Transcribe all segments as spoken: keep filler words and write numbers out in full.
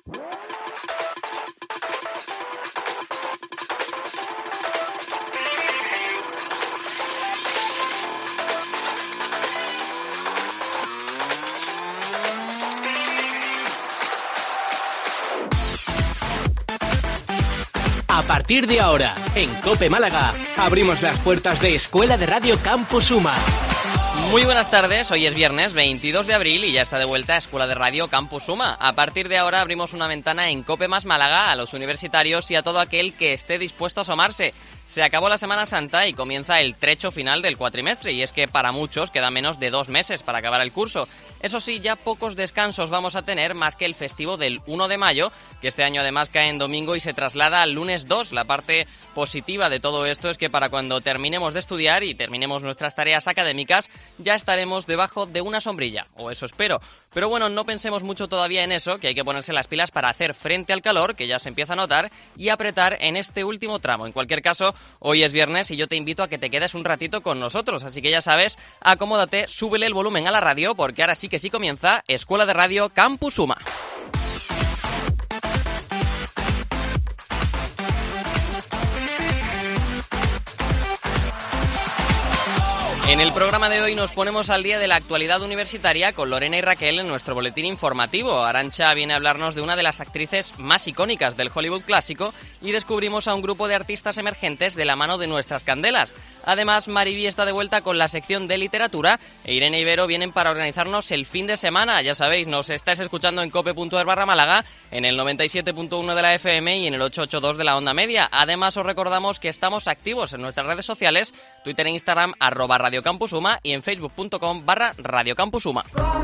A partir de ahora, en COPE Málaga, abrimos las puertas de Escuela de Radio Campus Suma. Muy buenas tardes, hoy es viernes veintidós de abril y ya está de vuelta Escuela de Radio Campus Suma. A partir de ahora abrimos una ventana en COPE más Málaga a los universitarios y a todo aquel que esté dispuesto a asomarse. Se acabó la Semana Santa y comienza el trecho final del cuatrimestre, y es que para muchos queda menos de dos meses para acabar el curso. Eso sí, ya pocos descansos vamos a tener más que el festivo del uno de mayo, que este año además cae en domingo y se traslada al lunes dos. La parte positiva de todo esto es que para cuando terminemos de estudiar y terminemos nuestras tareas académicas, ya estaremos debajo de una sombrilla, o eso espero. Pero bueno, no pensemos mucho todavía en eso, que hay que ponerse las pilas para hacer frente al calor, que ya se empieza a notar, y apretar en este último tramo. En cualquier caso, hoy es viernes y yo te invito a que te quedes un ratito con nosotros, así que ya sabes, acomódate, súbele el volumen a la radio, porque ahora sí que sí comienza Escuela de Radio Campus Suma. En el programa de hoy nos ponemos al día de la actualidad universitaria con Lorena y Raquel en nuestro boletín informativo. Arantxa viene a hablarnos de una de las actrices más icónicas del Hollywood clásico y descubrimos a un grupo de artistas emergentes de la mano de nuestras candelas. Además, Mariví está de vuelta con la sección de literatura e Irene Ibero vienen para organizarnos el fin de semana. Ya sabéis, nos estáis escuchando en cope punto es barra Málaga, en el noventa y siete punto uno de la F M y en el ochocientos ochenta y dos de la onda media. Además, os recordamos que estamos activos en nuestras redes sociales, Twitter e Instagram, arroba Radio Campus Suma y en facebook punto com barra Radio Campus Suma.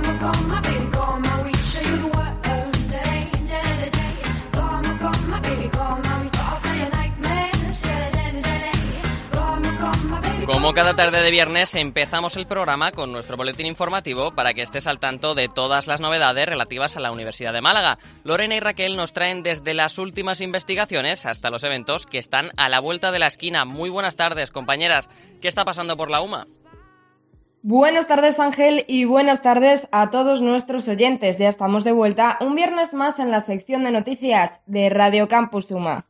Como cada tarde de viernes, empezamos el programa con nuestro boletín informativo para que estés al tanto de todas las novedades relativas a la Universidad de Málaga. Lorena y Raquel nos traen desde las últimas investigaciones hasta los eventos que están a la vuelta de la esquina. Muy buenas tardes, compañeras. ¿Qué está pasando por la U M A? Buenas tardes, Ángel, y buenas tardes a todos nuestros oyentes. Ya estamos de vuelta un viernes más en la sección de noticias de Radio Campus Suma.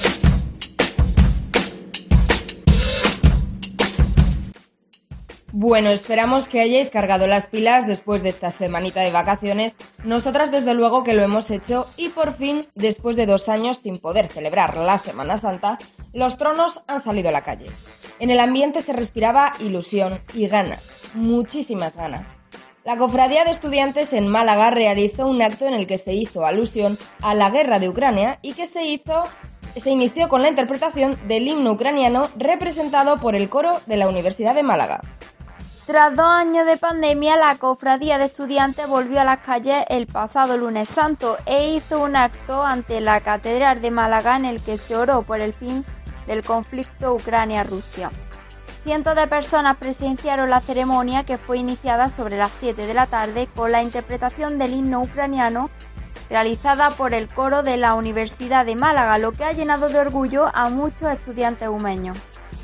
Bueno, esperamos que hayáis cargado las pilas después de esta semanita de vacaciones. Nosotras desde luego que lo hemos hecho y por fin, después de dos años sin poder celebrar la Semana Santa, los tronos han salido a la calle. En el ambiente se respiraba ilusión y ganas, muchísimas ganas. La Cofradía de Estudiantes en Málaga realizó un acto en el que se hizo alusión a la guerra de Ucrania y que se hizo... se inició con la interpretación del himno ucraniano representado por el coro de la Universidad de Málaga. Tras dos años de pandemia, la Cofradía de Estudiantes volvió a las calles el pasado lunes santo e hizo un acto ante la Catedral de Málaga en el que se oró por el fin del conflicto Ucrania-Rusia. Cientos de personas presenciaron la ceremonia, que fue iniciada sobre las siete de la tarde con la interpretación del himno ucraniano realizada por el coro de la Universidad de Málaga, lo que ha llenado de orgullo a muchos estudiantes umeños.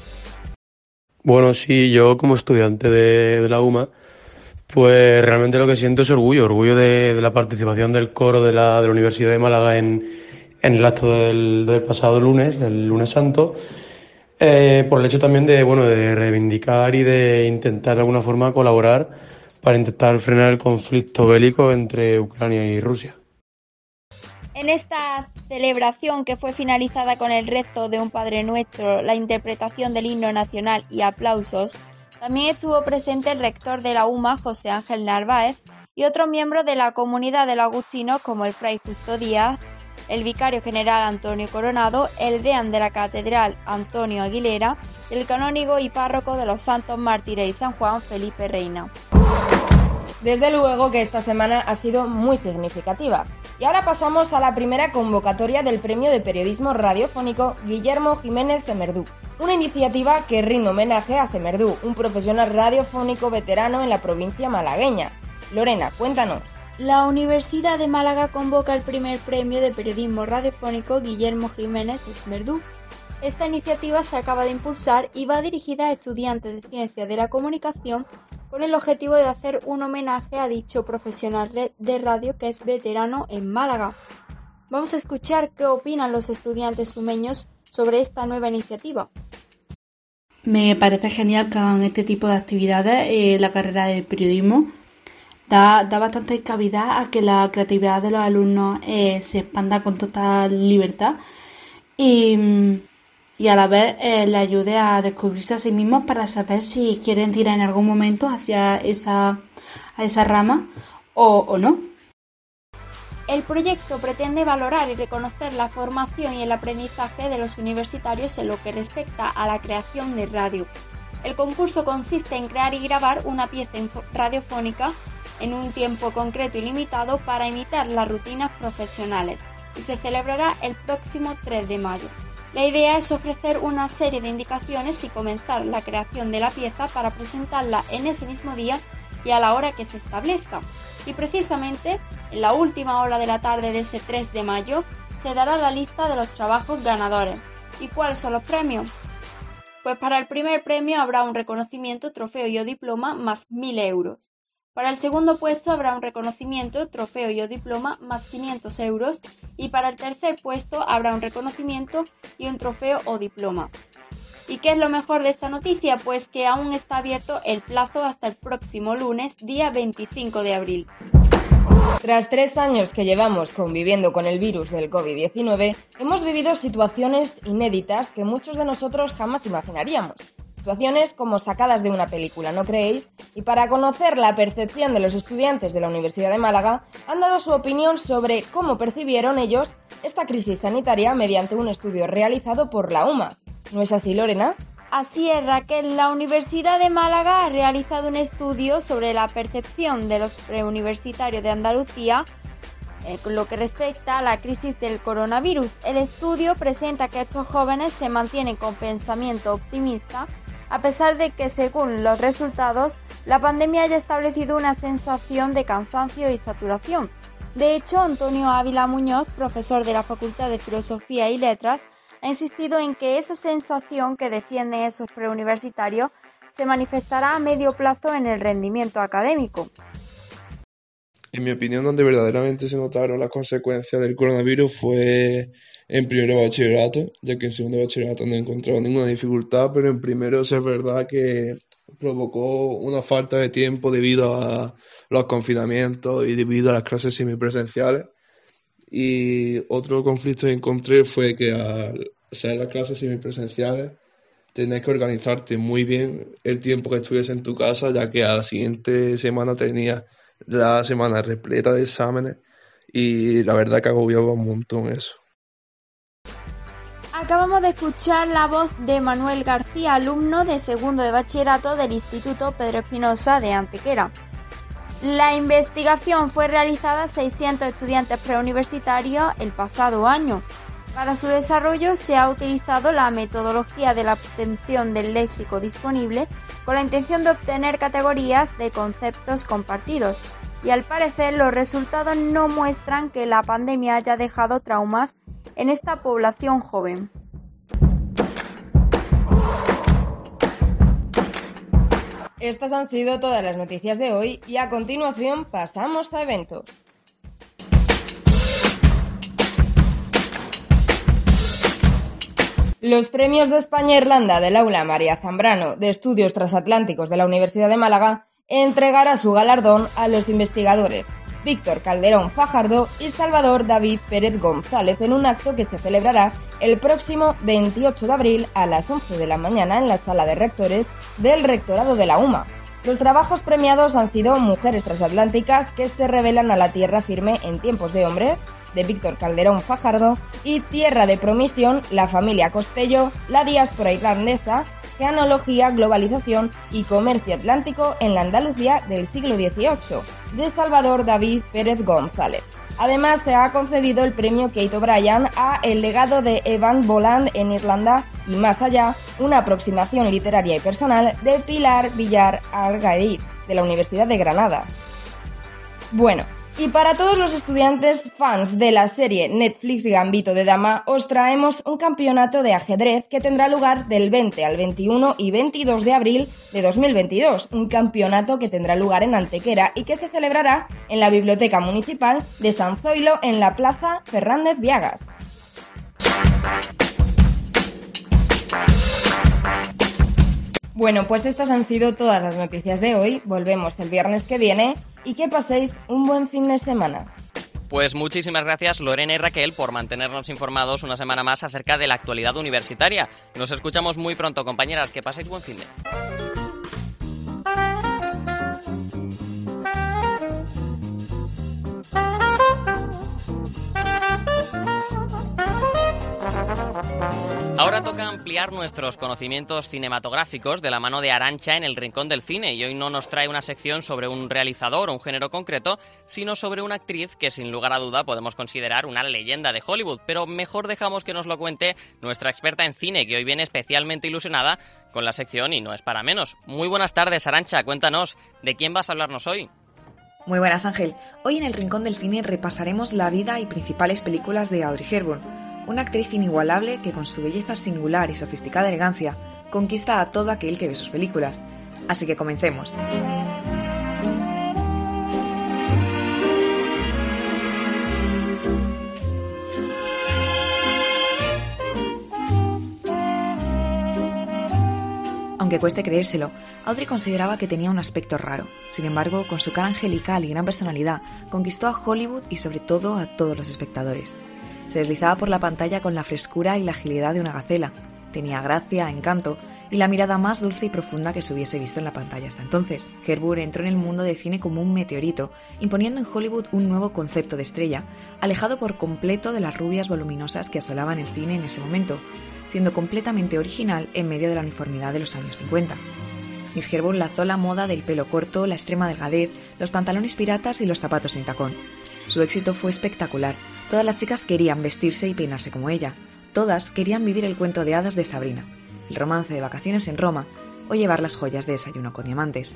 Bueno, sí, yo como estudiante de, de la U M A, pues realmente lo que siento es orgullo, orgullo de, de la participación del coro de la, de la Universidad de Málaga en, en el acto del, del pasado lunes, el lunes santo, eh, por el hecho también de, bueno, de reivindicar y de intentar de alguna forma colaborar para intentar frenar el conflicto bélico entre Ucrania y Rusia. En esta celebración, que fue finalizada con el rezo de un Padre Nuestro, la interpretación del himno nacional y aplausos, también estuvo presente el rector de la U M A, José Ángel Narváez, y otros miembros de la comunidad de los agustinos como el fray Justo Díaz, el vicario general Antonio Coronado, el deán de la catedral Antonio Aguilera, y el canónigo y párroco de los Santos Mártires y San Juan, Felipe Reina. Desde luego que esta semana ha sido muy significativa. Y ahora pasamos a la primera convocatoria del Premio de Periodismo Radiofónico Guillermo Jiménez Semerdú. Una iniciativa que rinde homenaje a Semerdú, un profesional radiofónico veterano en la provincia malagueña. Lorena, cuéntanos. La Universidad de Málaga convoca el primer Premio de Periodismo Radiofónico Guillermo Jiménez Semerdú. Esta iniciativa se acaba de impulsar y va dirigida a estudiantes de Ciencias de la Comunicación con el objetivo de hacer un homenaje a dicho profesional de radio que es veterano en Málaga. Vamos a escuchar qué opinan los estudiantes sumeños sobre esta nueva iniciativa. Me parece genial que hagan este tipo de actividades. Eh, la carrera de periodismo da, da bastante cabida a que la creatividad de los alumnos eh, se expanda con total libertad y, y a la vez eh, le ayude a descubrirse a sí mismos para saber si quieren tirar en algún momento hacia esa, a esa rama o, o no. El proyecto pretende valorar y reconocer la formación y el aprendizaje de los universitarios en lo que respecta a la creación de radio. El concurso consiste en crear y grabar una pieza radiofónica en un tiempo concreto y limitado para imitar las rutinas profesionales y se celebrará el próximo tres de mayo. La idea es ofrecer una serie de indicaciones y comenzar la creación de la pieza para presentarla en ese mismo día y a la hora que se establezca. Y precisamente en la última hora de la tarde de ese tres de mayo se dará la lista de los trabajos ganadores. ¿Y cuáles son los premios? Pues para el primer premio habrá un reconocimiento, trofeo y o diploma más mil euros. Para el segundo puesto habrá un reconocimiento, trofeo y o diploma más quinientos euros. Y para el tercer puesto habrá un reconocimiento y un trofeo o diploma. ¿Y qué es lo mejor de esta noticia? Pues que aún está abierto el plazo hasta el próximo lunes, día veinticinco de abril. Tras tres años que llevamos conviviendo con el virus del covid diecinueve, hemos vivido situaciones inéditas que muchos de nosotros jamás imaginaríamos. Situaciones como sacadas de una película, ¿no creéis? Y para conocer la percepción de los estudiantes de la Universidad de Málaga, han dado su opinión sobre cómo percibieron ellos esta crisis sanitaria mediante un estudio realizado por la UMA. ¿No es así, Lorena? Así es, Raquel. La Universidad de Málaga ha realizado un estudio sobre la percepción de los preuniversitarios de Andalucía eh, con lo que respecta a la crisis del coronavirus. El estudio presenta que estos jóvenes se mantienen con pensamiento optimista, a pesar de que, según los resultados, la pandemia haya establecido una sensación de cansancio y saturación. De hecho, Antonio Ávila Muñoz, profesor de la Facultad de Filosofía y Letras, ha insistido en que esa sensación que defienden esos preuniversitarios se manifestará a medio plazo en el rendimiento académico. En mi opinión, donde verdaderamente se notaron las consecuencias del coronavirus fue en primero de bachillerato, ya que en segundo de bachillerato no he encontrado ninguna dificultad, pero en primero sí es verdad que provocó una falta de tiempo debido a los confinamientos y debido a las clases semipresenciales. Y otro conflicto que encontré fue que al ser las clases semipresenciales tenías que organizarte muy bien el tiempo que estuvieses en tu casa, ya que a la siguiente semana tenías la semana repleta de exámenes y la verdad que agobiaba un montón eso. Acabamos de escuchar la voz de Manuel García, alumno de segundo de bachillerato del Instituto Pedro Espinosa de Antequera. La investigación fue realizada a seiscientos estudiantes preuniversitarios el pasado año. Para su desarrollo se ha utilizado la metodología de la obtención del léxico disponible con la intención de obtener categorías de conceptos compartidos. Y al parecer los resultados no muestran que la pandemia haya dejado traumas en esta población joven. Estas han sido todas las noticias de hoy y a continuación pasamos a eventos. Los premios de España-Irlanda del Aula María Zambrano de Estudios Transatlánticos de la Universidad de Málaga entregará su galardón a los investigadores Víctor Calderón Fajardo y Salvador David Pérez González en un acto que se celebrará el próximo veintiocho de abril a las once de la mañana en la sala de rectores del Rectorado de la UMA. Los trabajos premiados han sido Mujeres transatlánticas que se revelan a la tierra firme en tiempos de hombres, de Víctor Calderón Fajardo, y Tierra de Promisión, la familia Costello, la diáspora irlandesa, Genealogía, globalización y comercio atlántico en la Andalucía del siglo dieciocho, de Salvador David Pérez González. Además, se ha concedido el premio Kate O'Brien a El legado de Evan Boland en Irlanda y más allá, una aproximación literaria y personal de Pilar Villar Argaiz, de la Universidad de Granada. Bueno, Y para todos los estudiantes fans de la serie Netflix Gambito de Dama, os traemos un campeonato de ajedrez que tendrá lugar del veinte al veintiuno y veintidós de abril de dos mil veintidós. Un campeonato que tendrá lugar en Antequera y que se celebrará en la Biblioteca Municipal de San Zoilo en la Plaza Fernández Viagas. Bueno, pues estas han sido todas las noticias de hoy. Volvemos el viernes que viene y que paséis un buen fin de semana. Pues muchísimas gracias Lorena y Raquel por mantenernos informados una semana más acerca de la actualidad universitaria. Nos escuchamos muy pronto, compañeras. Que paséis buen fin de semana. Ahora toca ampliar nuestros conocimientos cinematográficos de la mano de Arantxa en el Rincón del Cine, y hoy no nos trae una sección sobre un realizador o un género concreto, sino sobre una actriz que sin lugar a duda podemos considerar una leyenda de Hollywood, pero mejor dejamos que nos lo cuente nuestra experta en cine, que hoy viene especialmente ilusionada con la sección y no es para menos. Muy buenas tardes, Arantxa, cuéntanos, ¿de quién vas a hablarnos hoy? Muy buenas, Ángel. Hoy en el Rincón del Cine repasaremos la vida y principales películas de Audrey Hepburn, una actriz inigualable que con su belleza singular y sofisticada elegancia conquista a todo aquel que ve sus películas. Así que comencemos. Aunque cueste creérselo, Audrey consideraba que tenía un aspecto raro. Sin embargo, con su cara angelical y gran personalidad, conquistó a Hollywood y sobre todo a todos los espectadores. Se deslizaba por la pantalla con la frescura y la agilidad de una gacela. Tenía gracia, encanto y la mirada más dulce y profunda que se hubiese visto en la pantalla hasta entonces. Hepburn entró en el mundo del cine como un meteorito, imponiendo en Hollywood un nuevo concepto de estrella, alejado por completo de las rubias voluminosas que asolaban el cine en ese momento, siendo completamente original en medio de la uniformidad de los años cincuenta. Miss Hepburn lanzó la moda del pelo corto, la extrema delgadez, los pantalones piratas y los zapatos sin tacón. Su éxito fue espectacular. Todas las chicas querían vestirse y peinarse como ella. Todas querían vivir el cuento de hadas de Sabrina, el romance de vacaciones en Roma o llevar las joyas de desayuno con diamantes.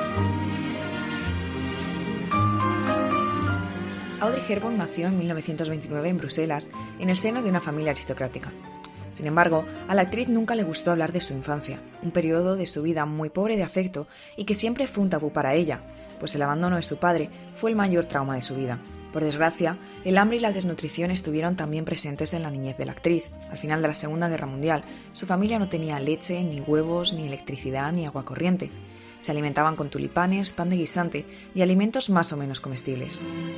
Audrey Hepburn nació en mil novecientos veintinueve en Bruselas, en el seno de una familia aristocrática. Sin embargo, a la actriz nunca le gustó hablar de su infancia, un periodo de su vida muy pobre de afecto y que siempre fue un tabú para ella, pues el abandono de su padre fue el mayor trauma de su vida. Por desgracia, el hambre y la desnutrición estuvieron también presentes en la niñez de la actriz. Al final de la Segunda Guerra Mundial, su familia no tenía leche, ni huevos, ni electricidad, ni agua corriente. Se alimentaban con tulipanes, pan de guisante y alimentos más o menos comestibles.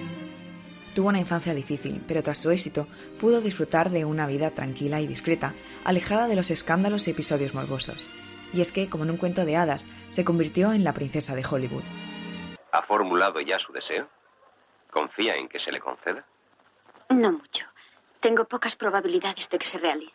Tuvo una infancia difícil, pero tras su éxito pudo disfrutar de una vida tranquila y discreta, alejada de los escándalos y episodios morbosos. Y es que, como en un cuento de hadas, se convirtió en la princesa de Hollywood. ¿Ha formulado ya su deseo? ¿Confía en que se le conceda? No mucho. Tengo pocas probabilidades de que se realice.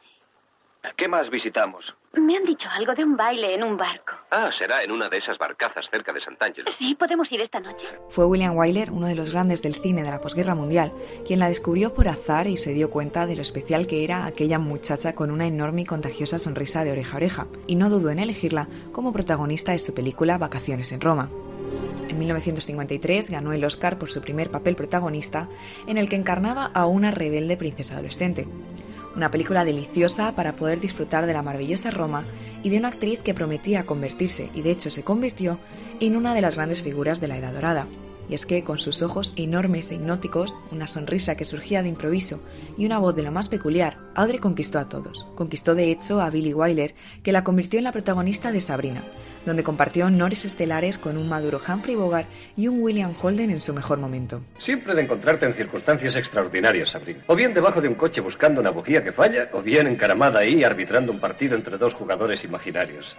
¿Qué más visitamos? Me han dicho algo de un baile en un barco. Ah, será en una de esas barcazas cerca de Sant'Angelo. Sí, podemos ir esta noche. Fue William Wyler, uno de los grandes del cine de la posguerra mundial, quien la descubrió por azar y se dio cuenta de lo especial que era aquella muchacha con una enorme y contagiosa sonrisa de oreja a oreja, y no dudó en elegirla como protagonista de su película Vacaciones en Roma. En mil novecientos cincuenta y tres ganó el Oscar por su primer papel protagonista, en el que encarnaba a una rebelde princesa adolescente. Una película deliciosa para poder disfrutar de la maravillosa Roma y de una actriz que prometía convertirse, y de hecho se convirtió, en una de las grandes figuras de la Edad Dorada. Y es que, con sus ojos enormes e hipnóticos, una sonrisa que surgía de improviso y una voz de lo más peculiar, Audrey conquistó a todos. Conquistó de hecho a Billie Wyler, que la convirtió en la protagonista de Sabrina, donde compartió honores estelares con un maduro Humphrey Bogart y un William Holden en su mejor momento. Siempre de encontrarte en circunstancias extraordinarias, Sabrina. O bien debajo de un coche buscando una bujía que falla, o bien encaramada ahí arbitrando un partido entre dos jugadores imaginarios.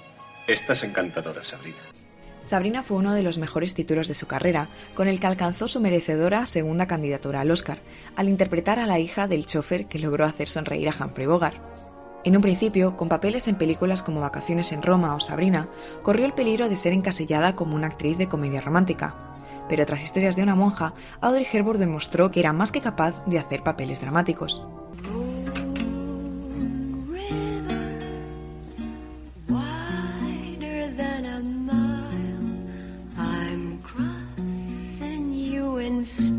Estás encantadora, Sabrina. Sabrina fue uno de los mejores títulos de su carrera, con el que alcanzó su merecedora segunda candidatura al Oscar, al interpretar a la hija del chofer que logró hacer sonreír a Humphrey Bogart. En un principio, con papeles en películas como Vacaciones en Roma o Sabrina, corrió el peligro de ser encasillada como una actriz de comedia romántica. Pero tras Historias de una monja, Audrey Hepburn demostró que era más que capaz de hacer papeles dramáticos. And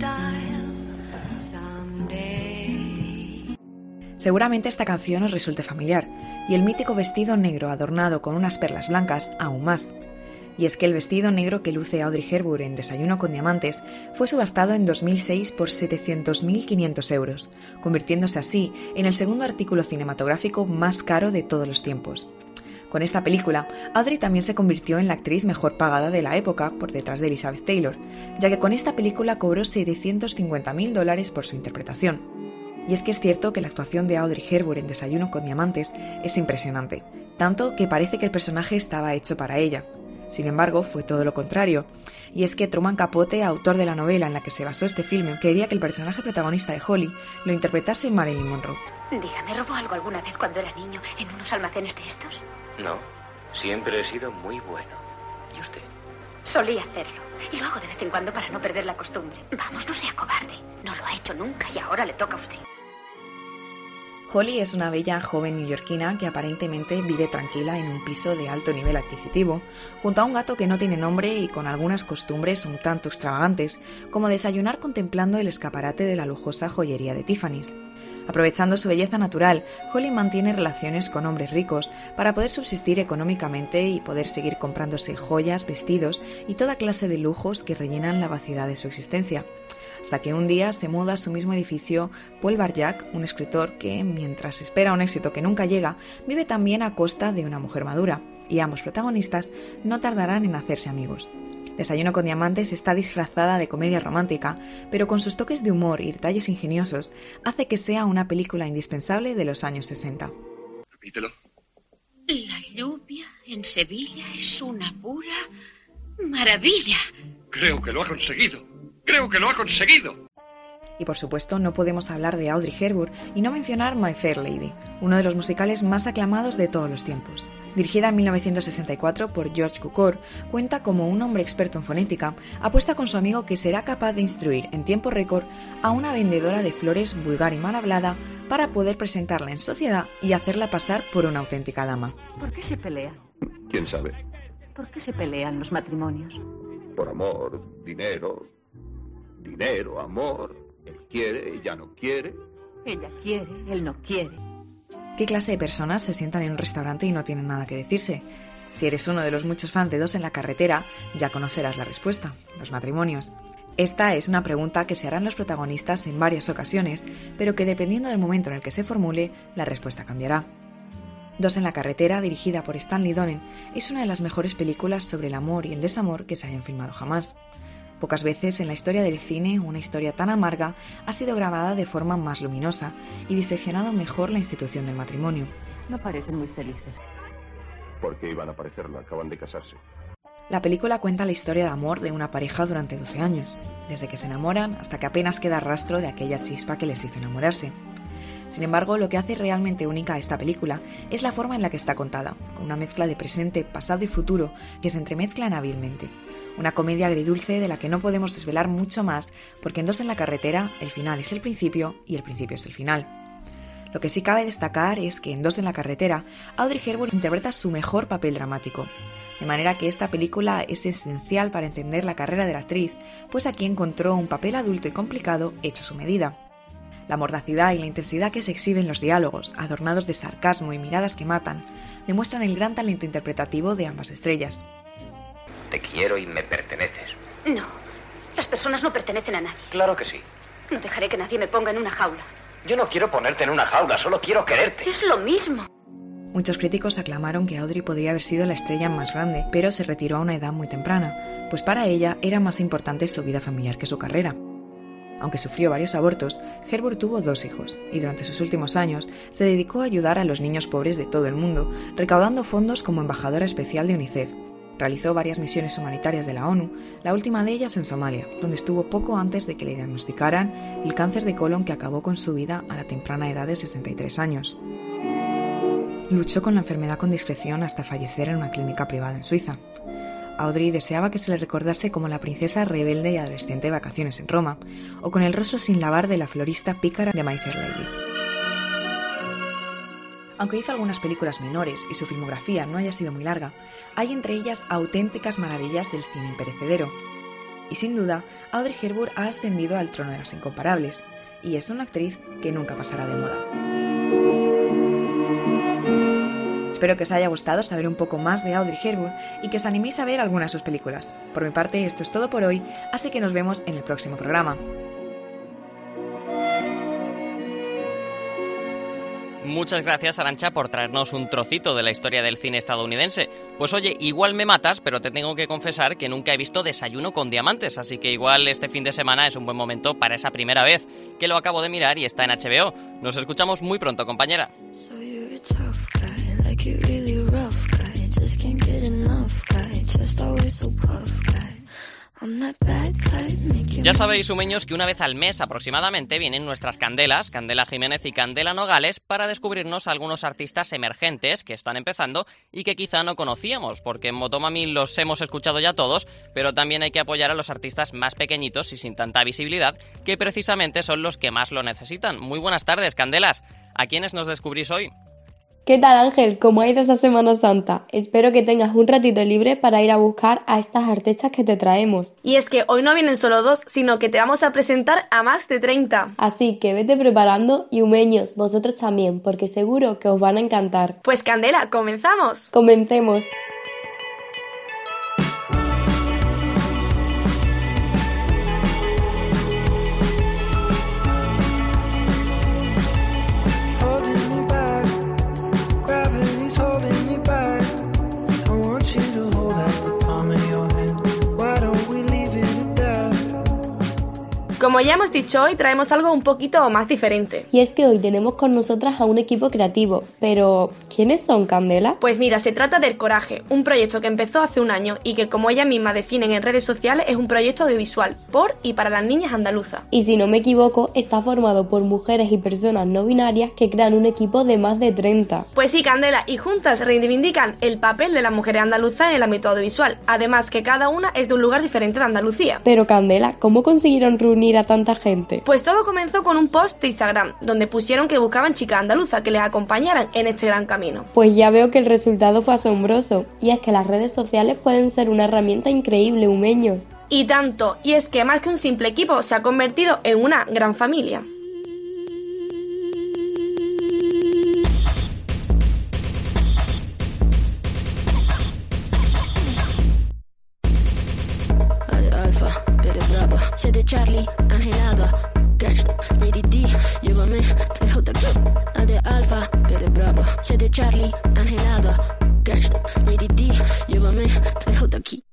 Seguramente esta canción os resulte familiar, y el mítico vestido negro adornado con unas perlas blancas aún más. Y es que el vestido negro que luce Audrey Hepburn en Desayuno con Diamantes fue subastado en dos mil seis por setecientos mil quinientos euros, convirtiéndose así en el segundo artículo cinematográfico más caro de todos los tiempos. Con esta película, Audrey también se convirtió en la actriz mejor pagada de la época por detrás de Elizabeth Taylor, ya que con esta película cobró setecientos cincuenta mil dólares por su interpretación. Y es que es cierto que la actuación de Audrey Hepburn en Desayuno con Diamantes es impresionante, tanto que parece que el personaje estaba hecho para ella. Sin embargo, fue todo lo contrario, y es que Truman Capote, autor de la novela en la que se basó este filme, quería que el personaje protagonista de Holly lo interpretase Marilyn Monroe. Dígame, ¿robó algo alguna vez cuando era niño en unos almacenes de estos? No, siempre he sido muy bueno. ¿Y usted? Solía hacerlo, y lo hago de vez en cuando para no perder la costumbre. Vamos, no sea cobarde. No lo ha hecho nunca y ahora le toca a usted. Holly es una bella joven neoyorquina que aparentemente vive tranquila en un piso de alto nivel adquisitivo, junto a un gato que no tiene nombre y con algunas costumbres un tanto extravagantes, como desayunar contemplando el escaparate de la lujosa joyería de Tiffany's. Aprovechando su belleza natural, Holly mantiene relaciones con hombres ricos para poder subsistir económicamente y poder seguir comprándose joyas, vestidos y toda clase de lujos que rellenan la vaciedad de su existencia. Hasta que un día se muda a su mismo edificio Paul Barjac, un escritor que, mientras espera un éxito que nunca llega, vive también a costa de una mujer madura, y ambos protagonistas no tardarán en hacerse amigos. Desayuno con Diamantes está disfrazada de comedia romántica, pero con sus toques de humor y detalles ingeniosos, hace que sea una película indispensable de los años sesenta. Repítelo. La lluvia en Sevilla es una pura maravilla. Creo que lo ha conseguido. Creo que lo ha conseguido. Y por supuesto no podemos hablar de Audrey Hepburn y no mencionar My Fair Lady, uno de los musicales más aclamados de todos los tiempos. Dirigida en mil novecientos sesenta y cuatro por George Cukor, cuenta como un hombre experto en fonética, apuesta con su amigo que será capaz de instruir en tiempo récord a una vendedora de flores vulgar y mal hablada para poder presentarla en sociedad y hacerla pasar por una auténtica dama. ¿Por qué se pelean? ¿Quién sabe? ¿Por qué se pelean los matrimonios? Por amor, dinero, dinero, amor. Él quiere, ella no quiere. Ella quiere, él no quiere. ¿Qué clase de personas se sientan en un restaurante y no tienen nada que decirse? Si eres uno de los muchos fans de Dos en la carretera, ya conocerás la respuesta: los matrimonios. Esta es una pregunta que se harán los protagonistas en varias ocasiones, pero que dependiendo del momento en el que se formule, la respuesta cambiará. Dos en la carretera, dirigida por Stanley Donen, es una de las mejores películas sobre el amor y el desamor que se hayan filmado jamás. Pocas veces en la historia del cine una historia tan amarga ha sido grabada de forma más luminosa y diseccionado mejor la institución del matrimonio. No parecen muy felices. ¿Por qué iban a parecerlo? Acaban de casarse. La película cuenta la historia de amor de una pareja durante doce años, desde que se enamoran hasta que apenas queda rastro de aquella chispa que les hizo enamorarse. Sin embargo, lo que hace realmente única a esta película es la forma en la que está contada, con una mezcla de presente, pasado y futuro que se entremezclan hábilmente. Una comedia agridulce de la que no podemos desvelar mucho más, porque en Dos en la carretera el final es el principio y el principio es el final. Lo que sí cabe destacar es que en Dos en la carretera, Audrey Hepburn interpreta su mejor papel dramático, de manera que esta película es esencial para entender la carrera de la actriz, pues aquí encontró un papel adulto y complicado hecho a su medida. La mordacidad y la intensidad que se exhiben los diálogos, adornados de sarcasmo y miradas que matan, demuestran el gran talento interpretativo de ambas estrellas. Te quiero y me perteneces. No, las personas no pertenecen a nadie. Claro que sí. No dejaré que nadie me ponga en una jaula. Yo no quiero ponerte en una jaula, solo quiero quererte. Es lo mismo. Muchos críticos aclamaron que Audrey podría haber sido la estrella más grande, pero se retiró a una edad muy temprana, pues para ella era más importante su vida familiar que su carrera. Aunque sufrió varios abortos, Hepburn tuvo dos hijos, y durante sus últimos años se dedicó a ayudar a los niños pobres de todo el mundo, recaudando fondos como embajadora especial de UNICEF. Realizó varias misiones humanitarias de la ONU, la última de ellas en Somalia, donde estuvo poco antes de que le diagnosticaran el cáncer de colon que acabó con su vida a la temprana edad de sesenta y tres años. Luchó con la enfermedad con discreción hasta fallecer en una clínica privada en Suiza. Audrey deseaba que se le recordase como la princesa rebelde y adolescente de Vacaciones en Roma, o con el rostro sin lavar de la florista pícara de My Fair Lady. Aunque hizo algunas películas menores y su filmografía no haya sido muy larga, hay entre ellas auténticas maravillas del cine imperecedero. Y sin duda, Audrey Hepburn ha ascendido al trono de las incomparables, y es una actriz que nunca pasará de moda. Espero que os haya gustado saber un poco más de Audrey Hepburn y que os animéis a ver algunas de sus películas. Por mi parte, esto es todo por hoy, así que nos vemos en el próximo programa. Muchas gracias, Arantxa, por traernos un trocito de la historia del cine estadounidense. Pues oye, igual me matas, pero te tengo que confesar que nunca he visto Desayuno con Diamantes, así que igual este fin de semana es un buen momento para esa primera vez, que lo acabo de mirar y está en H B O. Nos escuchamos muy pronto, compañera. Ya sabéis, sumeños, que una vez al mes aproximadamente vienen nuestras candelas, Candela Jiménez y Candela Nogales, para descubrirnos algunos artistas emergentes que están empezando y que quizá no conocíamos, porque en Motomami los hemos escuchado ya todos, pero también hay que apoyar a los artistas más pequeñitos y sin tanta visibilidad, que precisamente son los que más lo necesitan. Muy buenas tardes, Candelas. ¿A quiénes nos descubrís hoy? ¿Qué tal, Ángel? ¿Cómo ha ido esa Semana Santa? Espero que tengas un ratito libre para ir a buscar a estas artistas que te traemos. Y es que hoy no vienen solo dos, sino que te vamos a presentar a más de treinta. Así que vete preparando y humeños, vosotros también, porque seguro que os van a encantar. Pues Candela, ¿comenzamos? Comencemos. Como ya hemos dicho, hoy traemos algo un poquito más diferente. Y es que hoy tenemos con nosotras a un equipo creativo, pero ¿quiénes son, Candela? Pues mira, se trata del Coraje, un proyecto que empezó hace un año y que, como ellas mismas definen en redes sociales, es un proyecto audiovisual por y para las niñas andaluzas. Y si no me equivoco, está formado por mujeres y personas no binarias que crean un equipo de más de treinta. Pues sí, Candela, y juntas reivindican el papel de las mujeres andaluzas en el ámbito audiovisual, además que cada una es de un lugar diferente de Andalucía. Pero Candela, ¿cómo consiguieron reunir a tanta gente? Pues todo comenzó con un post de Instagram, donde pusieron que buscaban chicas andaluzas que les acompañaran en este gran camino. Pues ya veo que el resultado fue asombroso, y es que las redes sociales pueden ser una herramienta increíble, humeños. Y tanto, y es que más que un simple equipo se ha convertido en una gran familia. C de Charlie, Angelada, Crash, Lady D, llévame, lejos de aquí. A de Alfa, B de Bravo. C de Charlie, Angelada, Crash, Lady D, llévame, lejos de aquí.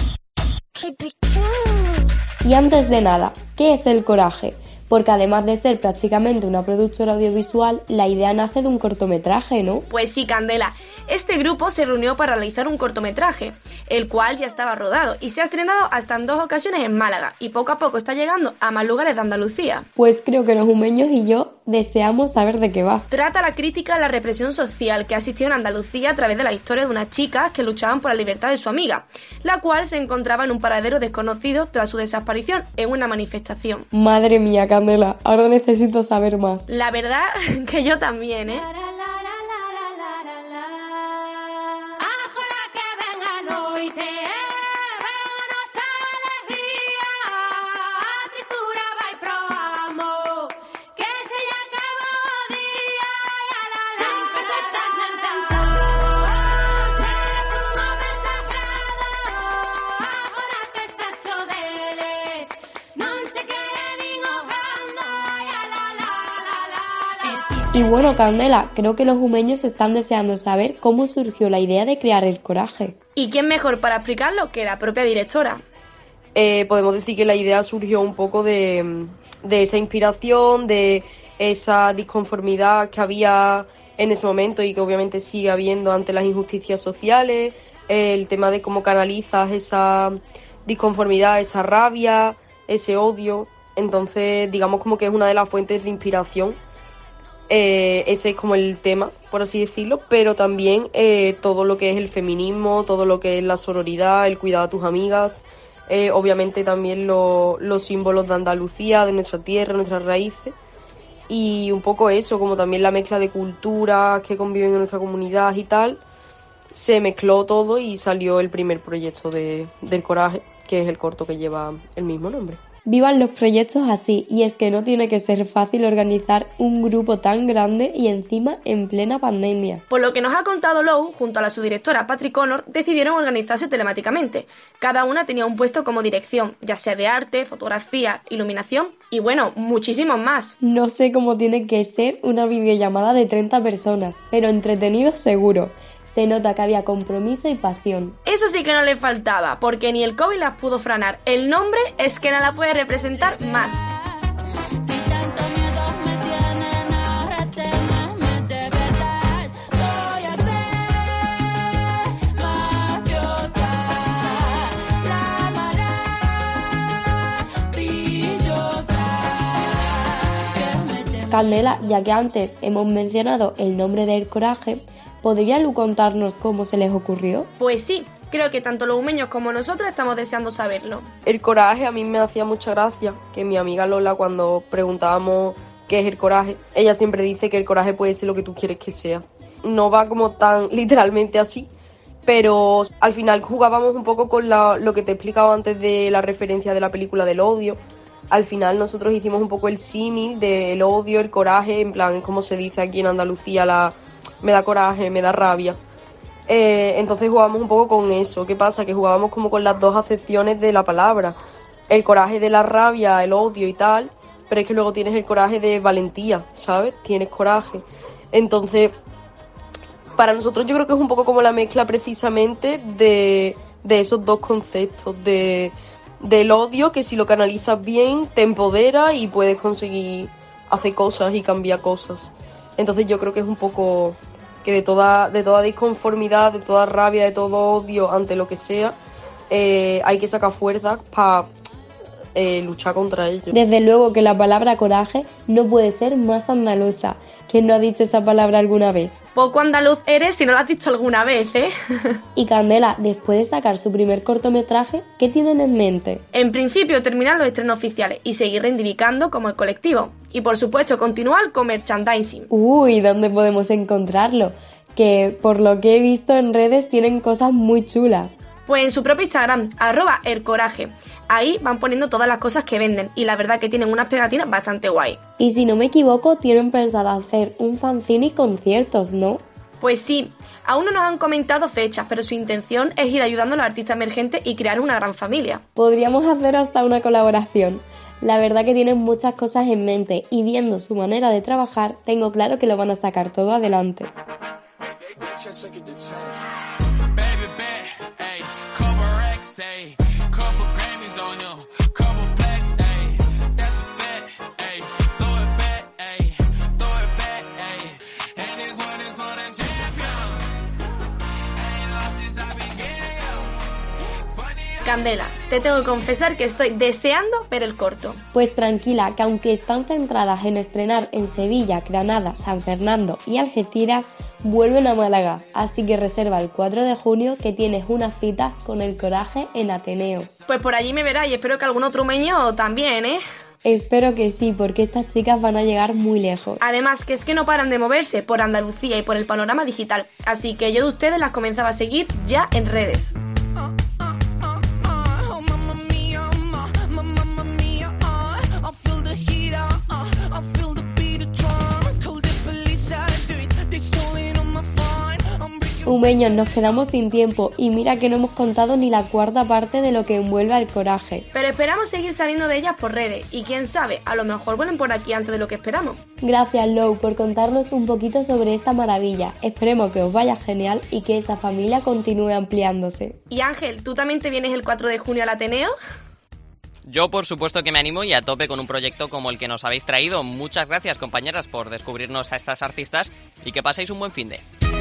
Y antes de nada, ¿qué es el Coraje? Porque además de ser prácticamente una productora audiovisual, la idea nace de un cortometraje, ¿no? Pues sí, Candela. Este grupo se reunió para realizar un cortometraje, el cual ya estaba rodado y se ha estrenado hasta en dos ocasiones en Málaga y poco a poco está llegando a más lugares de Andalucía. Pues creo que los humeños y yo deseamos saber de qué va. Trata la crítica a la represión social que ha existido en Andalucía a través de la historia de unas chicas que luchaban por la libertad de su amiga, la cual se encontraba en un paradero desconocido tras su desaparición en una manifestación. Madre mía, Candela, ahora necesito saber más. La verdad que yo también, ¿eh? Y bueno, Candela, creo que los humeños están deseando saber cómo surgió la idea de crear el Coraje. ¿Y quién mejor para explicarlo que la propia directora? Eh, podemos decir que la idea surgió un poco de, de esa inspiración, de esa disconformidad que había en ese momento y que obviamente sigue habiendo ante las injusticias sociales, eh, el tema de cómo canalizas esa disconformidad, esa rabia, ese odio. Entonces, digamos como que es una de las fuentes de inspiración. Eh, ese es como el tema, por así decirlo, pero también eh, todo lo que es el feminismo, todo lo que es la sororidad, el cuidado a tus amigas, eh, obviamente también lo, los símbolos de Andalucía, de nuestra tierra, nuestras raíces, y un poco eso, como también la mezcla de culturas que conviven en nuestra comunidad y tal, se mezcló todo y salió el primer proyecto de, del Coraje, que es el corto que lleva el mismo nombre. Vivan los proyectos así, y es que no tiene que ser fácil organizar un grupo tan grande y encima en plena pandemia. Por lo que nos ha contado Lou, junto a la subdirectora Patrick Connor, decidieron organizarse telemáticamente. Cada una tenía un puesto como dirección, ya sea de arte, fotografía, iluminación y bueno, muchísimos más. No sé cómo tiene que ser una videollamada de treinta personas, pero entretenido seguro. Se nota que había compromiso y pasión. Eso sí que no le faltaba, porque ni el COVID las pudo frenar. El nombre es que no la puede representar más. Candela, ya que antes hemos mencionado el nombre del coraje, ¿podría Lu contarnos cómo se les ocurrió? Pues sí, creo que tanto los humeños como nosotros estamos deseando saberlo. El coraje a mí me hacía mucha gracia, que mi amiga Lola, cuando preguntábamos qué es el coraje, ella siempre dice que el coraje puede ser lo que tú quieres que sea. No va como tan literalmente así, pero al final jugábamos un poco con la, lo que te he explicado antes de la referencia de la película del odio. Al final nosotros hicimos un poco el símil del odio, el coraje, en plan, como se dice aquí en Andalucía, la me da coraje, me da rabia. Eh, entonces jugábamos un poco con eso. ¿Qué pasa? Que jugábamos como con las dos acepciones de la palabra. El coraje de la rabia, el odio y tal, pero es que luego tienes el coraje de valentía, ¿sabes? Tienes coraje. Entonces, para nosotros yo creo que es un poco como la mezcla precisamente de, de esos dos conceptos, de... del odio, que si lo canalizas bien te empodera y puedes conseguir hacer cosas y cambiar cosas. Entonces yo creo que es un poco que de toda, de toda disconformidad, de toda rabia, de todo odio ante lo que sea, eh, hay que sacar fuerzas para eh, luchar contra ello. Desde luego que la palabra coraje no puede ser más andaluza. ¿Quién no ha dicho esa palabra alguna vez? Poco andaluz eres si no lo has dicho alguna vez, ¿eh? Y Candela, después de sacar su primer cortometraje, ¿qué tienen en mente? En principio terminar los estrenos oficiales y seguir reivindicando como el colectivo. Y por supuesto continuar con merchandising. Uy, ¿dónde podemos encontrarlo? Que por lo que he visto en redes tienen cosas muy chulas. Pues en su propio Instagram, arroba el coraje. Ahí van poniendo todas las cosas que venden y la verdad que tienen unas pegatinas bastante guay. Y si no me equivoco, tienen pensado hacer un fanzine y conciertos, ¿no? Pues sí, aún no nos han comentado fechas, pero su intención es ir ayudando a los artistas emergentes y crear una gran familia. Podríamos hacer hasta una colaboración. La verdad que tienen muchas cosas en mente y viendo su manera de trabajar, tengo claro que lo van a sacar todo adelante. Candela, te tengo que confesar que estoy deseando ver el corto. Pues tranquila, que aunque están centradas en estrenar en Sevilla, Granada, San Fernando y Algeciras, vuelven a Málaga, así que reserva el cuatro de junio que tienes una cita con el coraje en Ateneo. Pues por allí me verás y espero que algún otro meño también, ¿eh? Espero que sí, porque estas chicas van a llegar muy lejos. Además, que es que no paran de moverse por Andalucía y por el panorama digital, así que yo de ustedes las comenzaba a seguir ya en redes. Humeños, nos quedamos sin tiempo y mira que no hemos contado ni la cuarta parte de lo que envuelve al coraje. Pero esperamos seguir sabiendo de ellas por redes y quién sabe, a lo mejor vuelven por aquí antes de lo que esperamos. Gracias Lou por contarnos un poquito sobre esta maravilla. Esperemos que os vaya genial y que esa familia continúe ampliándose. Y Ángel, ¿tú también te vienes el cuatro de junio al Ateneo? Yo por supuesto que me animo y a tope con un proyecto como el que nos habéis traído. Muchas gracias compañeras por descubrirnos a estas artistas y que paséis un buen finde.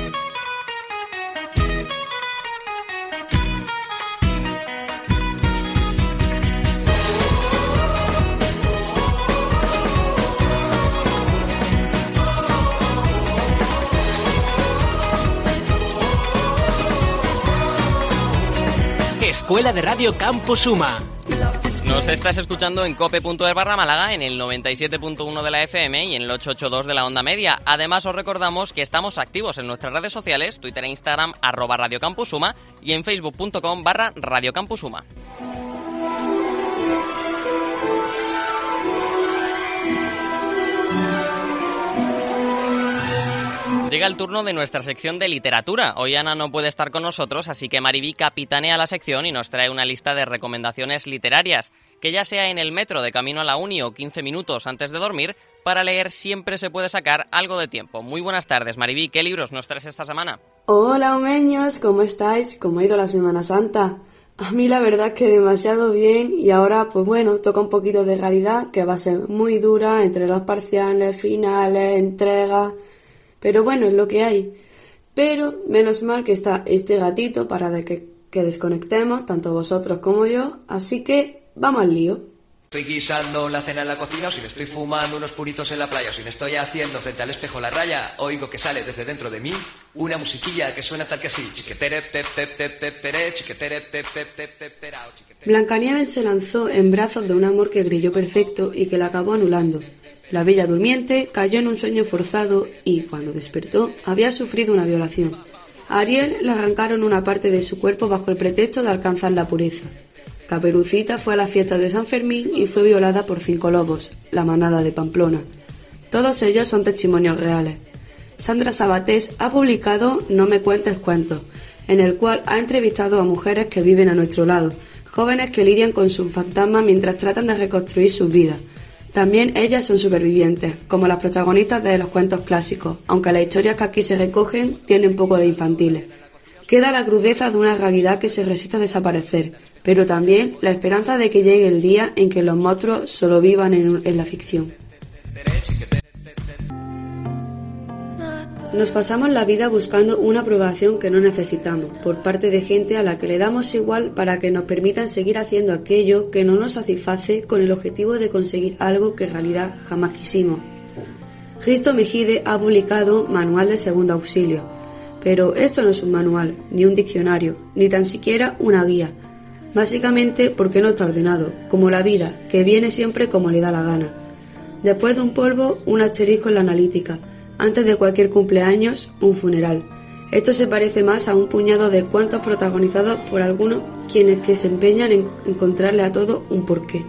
Escuela de Radio Campus Suma. Nos estás escuchando en cope.es barra Málaga, en el noventa y siete punto uno de la F M y en el ochocientos ochenta y dos de la onda media. Además os recordamos que estamos activos en nuestras redes sociales, Twitter e Instagram, arroba Radio Campus Suma, y en facebook punto com barra Radio Campus Suma. Llega el turno de nuestra sección de literatura. Hoy Ana no puede estar con nosotros, así que Mariví capitanea la sección y nos trae una lista de recomendaciones literarias, que ya sea en el metro de camino a la uni o quince minutos antes de dormir, para leer siempre se puede sacar algo de tiempo. Muy buenas tardes, Mariví, ¿qué libros nos traes esta semana? Hola, homeños, ¿cómo estáis? ¿Cómo ha ido la Semana Santa? A mí la verdad es que demasiado bien y ahora, pues bueno, toca un poquito de realidad, que va a ser muy dura entre los parciales, finales, entregas, pero bueno, es lo que hay. Pero menos mal que está este gatito para de que, que desconectemos, tanto vosotros como yo, así que vamos al lío. Estoy guisando la cena en la cocina, o si me estoy fumando unos puritos en la playa, o si me estoy haciendo frente al espejo la raya, oigo que sale desde dentro de mí una musiquilla que suena tal que así. Chiquetere, pep, pep, pep, pep, pere, chiquetere, pep, pep, pep, pep, perao, chiquetere. Blancanieves se lanzó en brazos de un amor que brilló perfecto y que la acabó anulando. La bella durmiente cayó en un sueño forzado y, cuando despertó, había sufrido una violación. A Ariel le arrancaron una parte de su cuerpo bajo el pretexto de alcanzar la pureza. Caperucita fue a la fiesta de San Fermín y fue violada por cinco lobos, la manada de Pamplona. Todos ellos son testimonios reales. Sandra Sabatés ha publicado No me cuentes cuentos, en el cual ha entrevistado a mujeres que viven a nuestro lado, jóvenes que lidian con sus fantasmas mientras tratan de reconstruir sus vidas. También ellas son supervivientes, como las protagonistas de los cuentos clásicos, aunque las historias que aquí se recogen tienen poco de infantiles. Queda la crudeza de una realidad que se resiste a desaparecer, pero también la esperanza de que llegue el día en que los monstruos solo vivan en, en la ficción. Nos pasamos la vida buscando una aprobación que no necesitamos, por parte de gente a la que le damos igual para que nos permitan seguir haciendo aquello que no nos satisface con el objetivo de conseguir algo que en realidad jamás quisimos. Risto Mejide ha publicado Manual de Segundo Auxilio, pero esto no es un manual, ni un diccionario, ni tan siquiera una guía. Básicamente porque no está ordenado, como la vida, que viene siempre como le da la gana. Después de un polvo, un asterisco en la analítica. Antes de cualquier cumpleaños, un funeral. Esto se parece más a un puñado de cuentos protagonizados por algunos quienes que se empeñan en encontrarle a todo un porqué.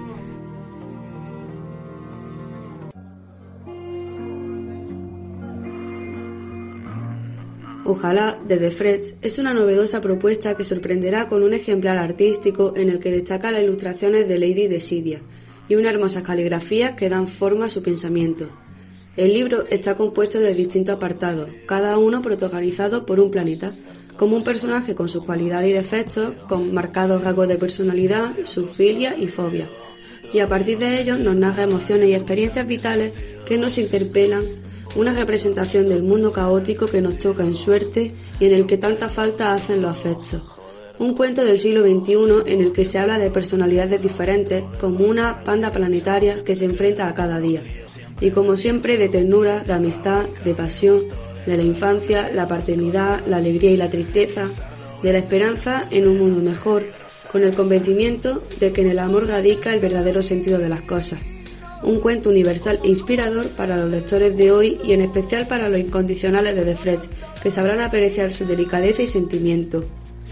Ojalá, de The Freds, es una novedosa propuesta que sorprenderá con un ejemplar artístico en el que destacan las ilustraciones de Lady Desidia y una hermosa caligrafía que dan forma a su pensamiento. El libro está compuesto de distintos apartados, cada uno protagonizado por un planeta, como un personaje con sus cualidades y defectos, con marcados rasgos de personalidad, sus filias y fobias, y a partir de ellos nos narra emociones y experiencias vitales que nos interpelan, una representación del mundo caótico que nos toca en suerte y en el que tanta falta hacen los afectos. Un cuento del siglo veintiuno en el que se habla de personalidades diferentes como una panda planetaria que se enfrenta a cada día. Y como siempre de ternura, de amistad, de pasión, de la infancia, la paternidad, la alegría y la tristeza, de la esperanza en un mundo mejor, con el convencimiento de que en el amor radica el verdadero sentido de las cosas. Un cuento universal e inspirador para los lectores de hoy y en especial para los incondicionales de The Freds, que sabrán apreciar su delicadeza y sentimiento.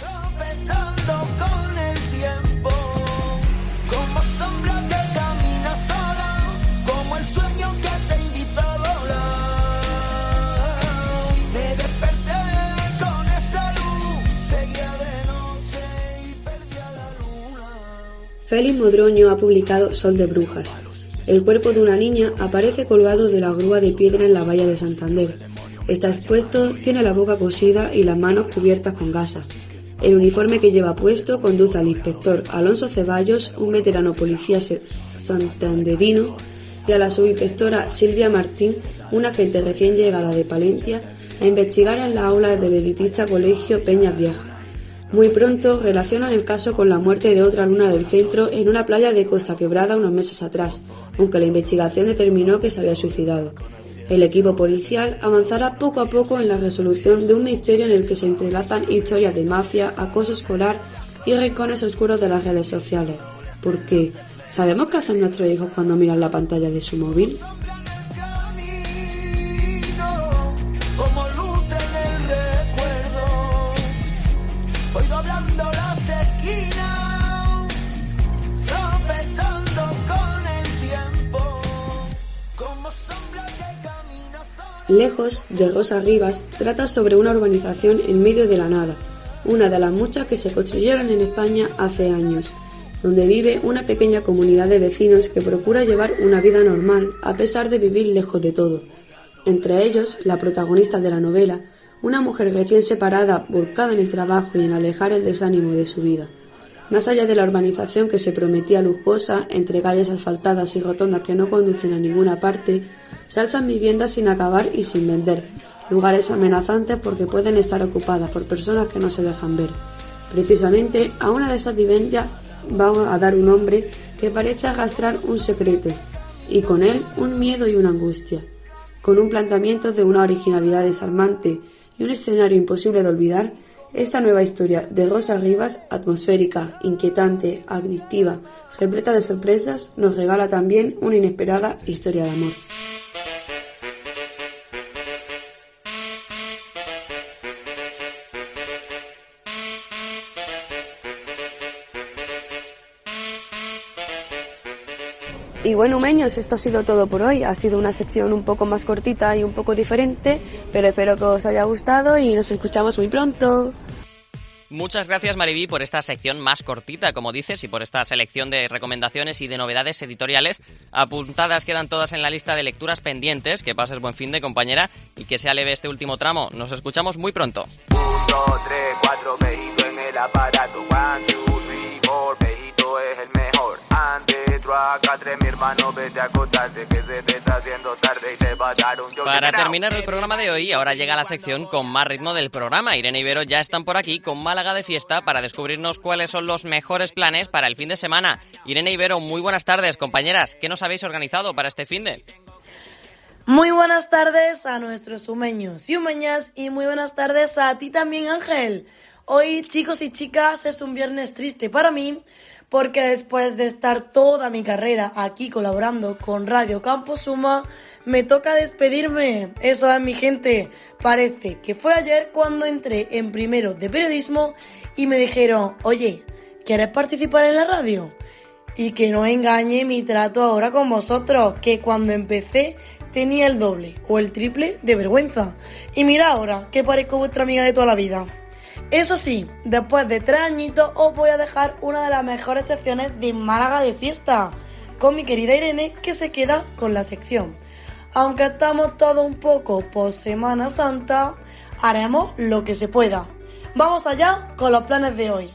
Félix Modroño ha publicado Sol de Brujas. El cuerpo de una niña aparece colgado de la grúa de piedra en la valla de Santander. Está expuesto, tiene la boca cosida y las manos cubiertas con gasas. El uniforme que lleva puesto conduce al inspector Alonso Ceballos, un veterano policía santanderino, y a la subinspectora Silvia Martín, una agente recién llegada de Palencia, a investigar en las aulas del elitista colegio Peñas Viejas. Muy pronto relacionan el caso con la muerte de otra alumna del centro en una playa de Costa Quebrada unos meses atrás, aunque la investigación determinó que se había suicidado. El equipo policial avanzará poco a poco en la resolución de un misterio en el que se entrelazan historias de mafia, acoso escolar y rincones oscuros de las redes sociales. ¿Por qué? ¿Sabemos qué hacen nuestros hijos cuando miran la pantalla de su móvil? Lejos, de Rosa Rivas, trata sobre una urbanización en medio de la nada, una de las muchas que se construyeron en España hace años, donde vive una pequeña comunidad de vecinos que procura llevar una vida normal a pesar de vivir lejos de todo. Entre ellos, la protagonista de la novela, una mujer recién separada, volcada en el trabajo y en alejar el desánimo de su vida. Más allá de la urbanización que se prometía lujosa, entre calles asfaltadas y rotondas que no conducen a ninguna parte, se alzan viviendas sin acabar y sin vender, lugares amenazantes porque pueden estar ocupadas por personas que no se dejan ver. Precisamente a una de esas viviendas va a dar un hombre que parece arrastrar un secreto, y con él un miedo y una angustia. Con un planteamiento de una originalidad desarmante y un escenario imposible de olvidar, esta nueva historia de Rosa Rivas, atmosférica, inquietante, adictiva, repleta de sorpresas, nos regala también una inesperada historia de amor. Y bueno, humeños, esto ha sido todo por hoy. Ha sido una sección un poco más cortita y un poco diferente, pero espero que os haya gustado y nos escuchamos muy pronto. Muchas gracias, Mariví, por esta sección más cortita, como dices, y por esta selección de recomendaciones y de novedades editoriales. Apuntadas quedan todas en la lista de lecturas pendientes. Que pases buen fin de, compañera, y que sea leve este último tramo. Nos escuchamos muy pronto. Un, dos, tres, cuatro, Pejito en el aparato. One, two, three, four, Pejito es el mejor. Antes, acá tres, mi hermano, vete a acostarte, que se te está haciendo tarde y te va a dar un... Para terminar el programa de hoy, ahora llega la sección con más ritmo del programa. Irene y Vero ya están por aquí con Málaga de fiesta para descubrirnos cuáles son los mejores planes para el fin de semana. Irene y Vero, muy buenas tardes, compañeras. ¿Qué nos habéis organizado para este fin de...? Muy buenas tardes a nuestros humeños y humeñas, y muy buenas tardes a ti también, Ángel. Hoy, chicos y chicas, es un viernes triste para mí, porque después de estar toda mi carrera aquí colaborando con Radio Campus Suma, me toca despedirme. Eso es, mi gente. Parece que fue ayer cuando entré en primero de periodismo y me dijeron: oye, ¿quieres participar en la radio? Y que no engañe mi trato ahora con vosotros, que cuando empecé tenía el doble o el triple de vergüenza. Y mira ahora, que parezco vuestra amiga de toda la vida. Eso sí, después de tres añitos os voy a dejar una de las mejores secciones de Málaga de fiesta, con mi querida Irene, que se queda con la sección. Aunque estamos todos un poco post Semana Santa, haremos lo que se pueda. Vamos allá con los planes de hoy.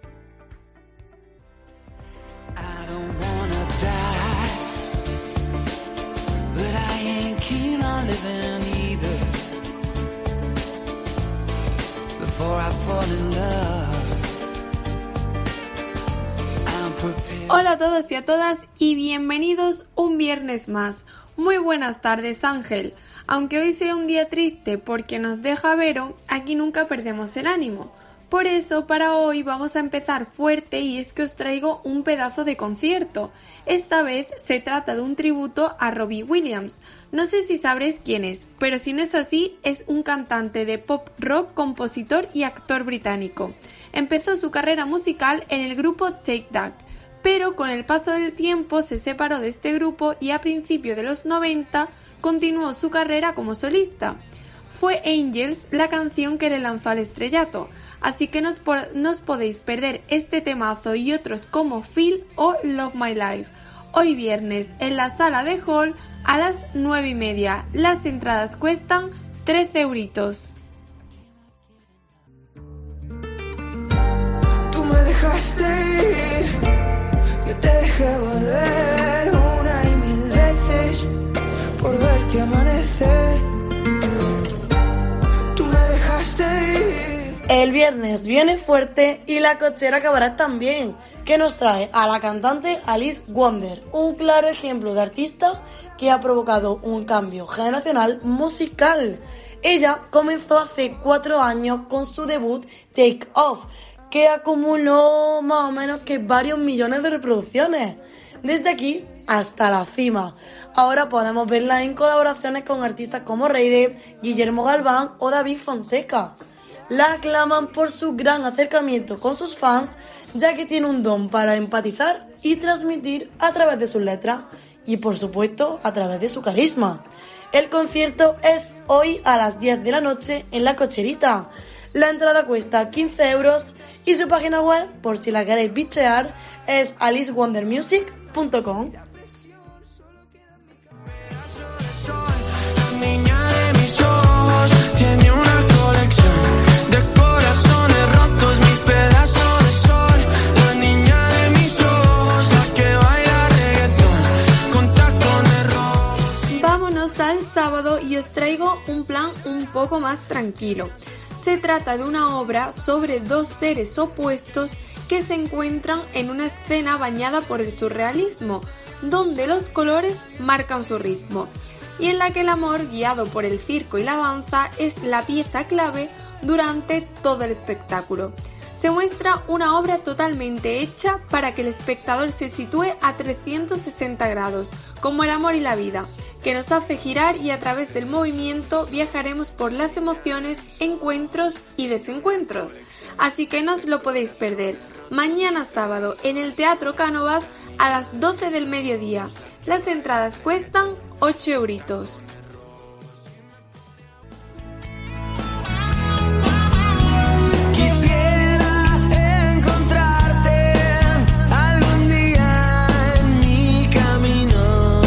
Hola a todos y a todas y bienvenidos un viernes más. Muy buenas tardes, Ángel. Aunque hoy sea un día triste porque nos deja Vero, aquí nunca perdemos el ánimo. Por eso, para hoy vamos a empezar fuerte, y es que os traigo un pedazo de concierto. Esta vez se trata de un tributo a Robbie Williams. No sé si sabréis quién es, pero si no es así, es un cantante de pop rock, compositor y actor británico. Empezó su carrera musical en el grupo Take That, pero con el paso del tiempo se separó de este grupo y a principios de los noventa continuó su carrera como solista. Fue Angels la canción que le lanzó al estrellato, así que no os, por, no os podéis perder este temazo y otros como Feel o Love My Life. Hoy viernes en la sala de Hall a las nueve y media. Las entradas cuestan trece euritos. Tú me dejaste ir, yo te dejé volver una y mil veces por verte amanecer. Tú me dejaste ir. El viernes viene fuerte y la cochera acabará también, que nos trae a la cantante Alice Wonder, un claro ejemplo de artista que ha provocado un cambio generacional musical. Ella comenzó hace cuatro años con su debut Take Off, que acumuló más o menos que varios millones de reproducciones, desde aquí hasta la cima. Ahora podemos verla en colaboraciones con artistas como Reide, Guillermo Galván o David Fonseca. La aclaman por su gran acercamiento con sus fans, ya que tiene un don para empatizar y transmitir a través de sus letras y, por supuesto, a través de su carisma. El concierto es hoy a las diez de la noche en La Cocherita. La entrada cuesta quince euros y su página web, por si la queréis bichear, es alice wonder music punto com. Tiene una colección de corazones rotos, mi pedazo de sol. La niña de mis ojos, la que baila reggaetón con tacones rojos. Vámonos al sábado y os traigo un plan un poco más tranquilo. Se trata de una obra sobre dos seres opuestos que se encuentran en una escena bañada por el surrealismo, donde los colores marcan su ritmo, y en la que el amor, guiado por el circo y la danza, es la pieza clave durante todo el espectáculo. Se muestra una obra totalmente hecha para que el espectador se sitúe a trescientos sesenta grados, como el amor y la vida, que nos hace girar y a través del movimiento viajaremos por las emociones, encuentros y desencuentros. Así que no os lo podéis perder. Mañana sábado en el Teatro Cánovas a las doce del mediodía. Las entradas cuestan ocho euritos. Quisiera encontrarte algún día en mi camino.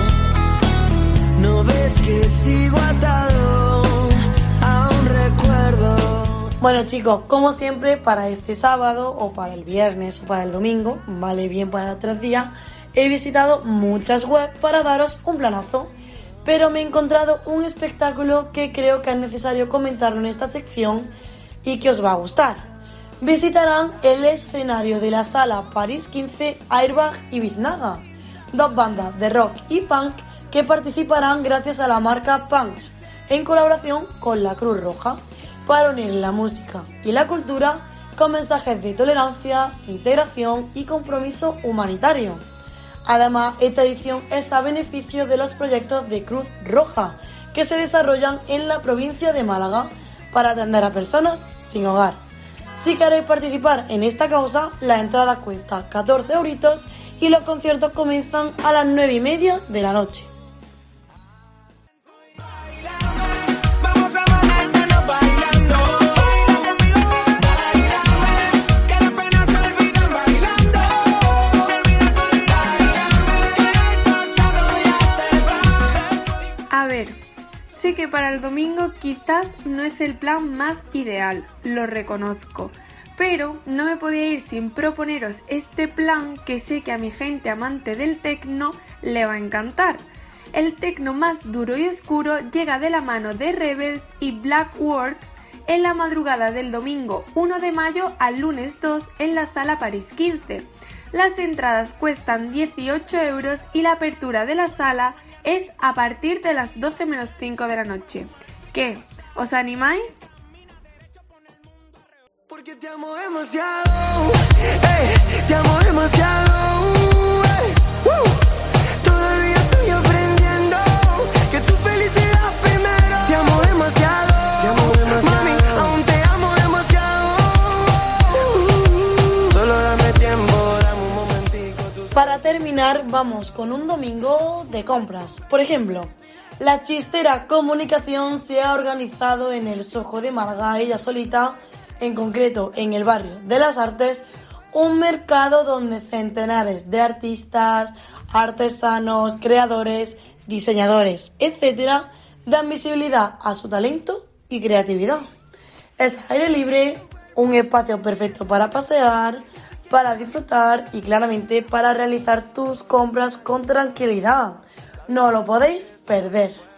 No ves que sigo atado a un recuerdo. Bueno chicos, como siempre, para este sábado o para el viernes o para el domingo, vale bien para tres días, he visitado muchas webs para daros un planazo, pero me he encontrado un espectáculo que creo que es necesario comentarlo en esta sección y que os va a gustar. Visitarán el escenario de la Sala París quince Airbag y Biznaga, dos bandas de rock y punk que participarán gracias a la marca Punks, en colaboración con la Cruz Roja, para unir la música y la cultura con mensajes de tolerancia, integración y compromiso humanitario. Además, esta edición es a beneficio de los proyectos de Cruz Roja que se desarrollan en la provincia de Málaga para atender a personas sin hogar. Si queréis participar en esta causa, la entrada cuesta catorce euritos y los conciertos comienzan a las nueve y media de la noche. A ver, sé que para el domingo quizás no es el plan más ideal, lo reconozco, pero no me podía ir sin proponeros este plan que sé que a mi gente amante del tecno le va a encantar. El tecno más duro y oscuro llega de la mano de Rebels y Blackworks en la madrugada del domingo uno de mayo al lunes dos en la Sala París quince. Las entradas cuestan dieciocho euros y la apertura de la sala es a partir de las doce menos cinco de la noche. ¿Qué? ¿Os animáis? Porque te amo demasiado, ey, te amo demasiado, ey, uh, todavía estoy aprendiendo que tu felicidad primero. Te amo demasiado, te amo demasiado, mami, aún te amo demasiado. Uh, solo dame tiempo, dame un momentico. Para terminar, vamos con un domingo de compras. Por ejemplo, la Chistera Comunicación se ha organizado en el Soho de Málaga, ella solita, en concreto en el barrio de las Artes, un mercado donde centenares de artistas, artesanos, creadores, diseñadores, etcétera, dan visibilidad a su talento y creatividad. Es aire libre, un espacio perfecto para pasear, para disfrutar y claramente para realizar tus compras con tranquilidad. No lo podéis perder.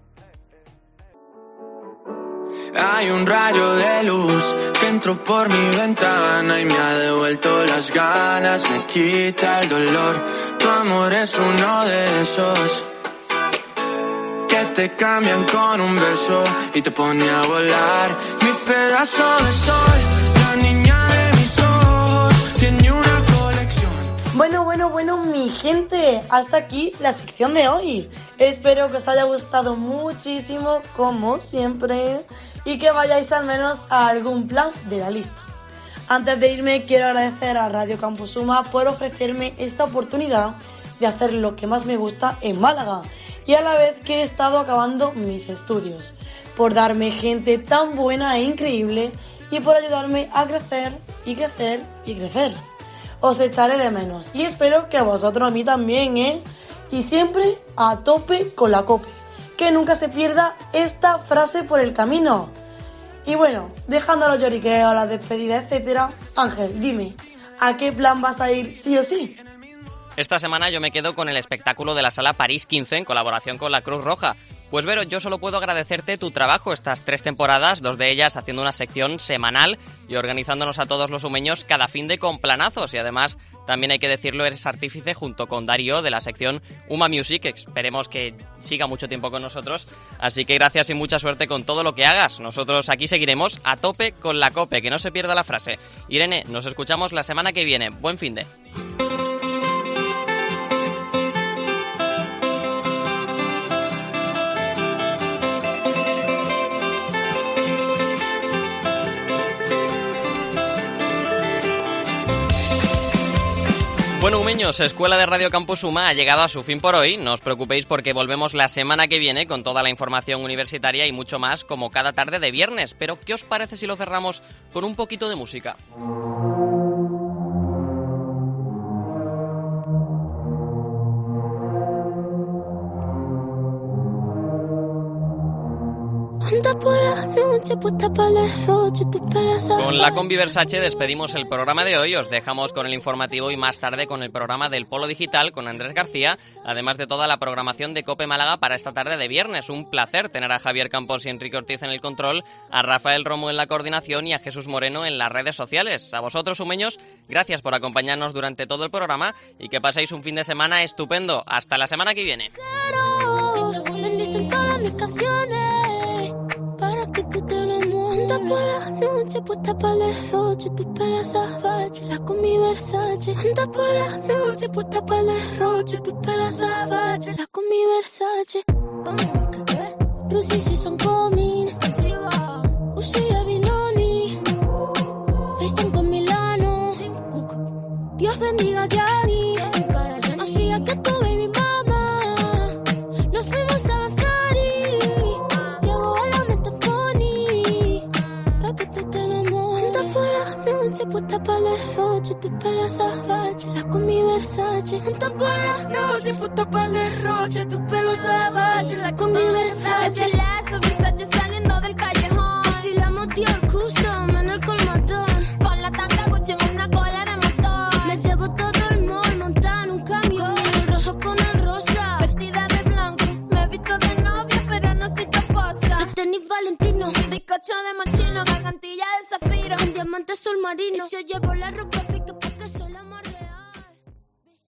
Hay un rayo de luz que entró por mi ventana y me ha devuelto las ganas, me quita el dolor. Tu amor es uno de esos que te cambian con un beso y te pone a volar. Mi pedazo de sol, la niña de mis ojos, tiene una colección. Bueno, bueno, bueno, mi gente, hasta aquí la sección de hoy. Espero que os haya gustado muchísimo, como siempre, y que vayáis al menos a algún plan de la lista. Antes de irme, quiero agradecer a Radio Campus Suma por ofrecerme esta oportunidad de hacer lo que más me gusta en Málaga y a la vez que he estado acabando mis estudios, por darme gente tan buena e increíble y por ayudarme a crecer y crecer y crecer. Os echaré de menos y espero que a vosotros a mí también, ¿eh? Y siempre a tope con la COPE, que nunca se pierda esta frase por el camino. Y bueno, dejando los lloriqueos, las despedidas, etcétera, Ángel, dime, ¿a qué plan vas a ir sí o sí? Esta semana yo me quedo con el espectáculo de la Sala París quince en colaboración con la Cruz Roja. Pues Vero, yo solo puedo agradecerte tu trabajo estas tres temporadas, dos de ellas haciendo una sección semanal y organizándonos a todos los sumeños cada fin de con planazos. Y además, también hay que decirlo, eres artífice junto con Darío de la sección Uma Music, que esperemos que siga mucho tiempo con nosotros. Así que gracias y mucha suerte con todo lo que hagas. Nosotros aquí seguiremos a tope con la COPE, que no se pierda la frase. Irene, nos escuchamos la semana que viene. Buen finde. Bueno, humeños, Escuela de Radio Campus Uma ha llegado a su fin por hoy. No os preocupéis porque volvemos la semana que viene con toda la información universitaria y mucho más como cada tarde de viernes. Pero, ¿qué os parece si lo cerramos con un poquito de música? Con la Combi Versace despedimos el programa de hoy. Os dejamos con el informativo y más tarde con el programa del Polo Digital con Andrés García, además de toda la programación de COPE Málaga para esta tarde de viernes. Un placer tener a Javier Campos y Enrique Ortiz en el control, a Rafael Romo en la coordinación y a Jesús Moreno en las redes sociales. A vosotros, humeños, gracias por acompañarnos durante todo el programa y que paséis un fin de semana estupendo. Hasta la semana que viene. Para que tú te enamores. Anda por la noche, puesta para el derroche, tus pelas salvajes, la combi Versace. Anda por la noche, puesta para el derroche, tus pelas salvajes, la combi Versace. Como que ve, Rusi si son coming, Usi el Vinoli, FaceTime con Milano, Dios bendiga a Gianni, más fría que tu baby mama, nos fuimos a avanzar. Puesta para el derroche, tus pelas salvajes, la combi Versace. Anda por la noche, puesta para el derroche, tus pelos salvajes, la combi Versace. Es el lazo, Versace saliendo del callejón. Desfilamos Dior Custom en el colmatón. Con la tanga Gucci en una cola de motor. Me llevo todo el mall, montada en un camión. El rojo con el rosa, vestida de blanco. Me he visto de novia, pero no soy tu esposa. Los tenis Valentino, bizcocho de mochino, gargantilla de zafiro, un diamante azul marino. Y se llevó la ropa